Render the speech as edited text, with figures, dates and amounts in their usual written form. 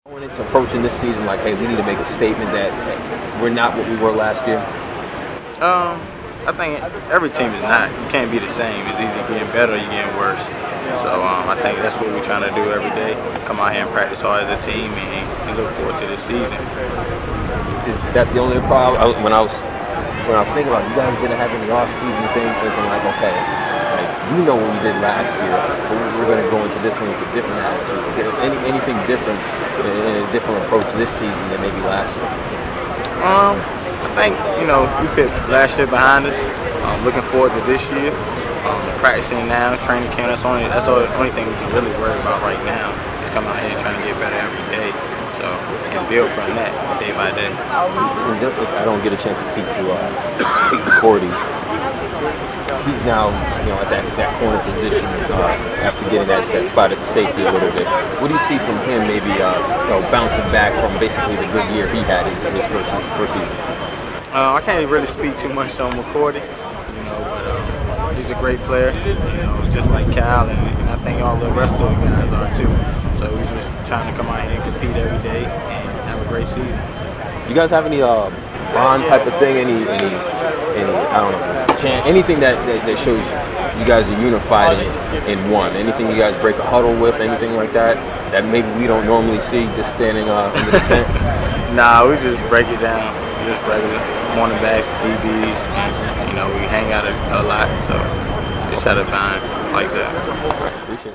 Going into approaching this season like, hey, we need to make a statement that hey, we're not what we were last year? I think every team is not. You can't be the same. It's either getting better or you're getting worse. So I think that's what we're trying to do every day. Come out here and practice hard as a team and look forward to this season. That's the only problem. When I was thinking about it, you guys didn't have any off-season thing, thinking like, okay, like we know what we did last year, but we're going to go into this one with a different attitude. Anything different, a different approach this season than maybe last year? I think, we put last year behind us. Looking forward to this year. Practicing now, training camp, that's the only thing we can really worry about right now is coming out here and trying to get better every day. So, and build from that day by day. And just if I don't get a chance to speak to Cordy, he's now at that corner position after getting that spot at the safety a little bit. What do you see from him maybe bouncing back from basically the good year he had his first season? I can't really speak too much on McCourty, but he's a great player, just like Kyle, and I think all the rest of the guys are too. So we're just trying to come out here and compete every day and have a great season. So. You guys have any bond type of thing? Any I don't know, anything that shows you guys are unified in one? Anything you guys break a huddle with? Anything like that maybe we don't normally see just standing under the tent? Nah, we just break it down. Just regular cornerbacks, DBs, and we hang out a lot. So just try to find like that. Appreciate it.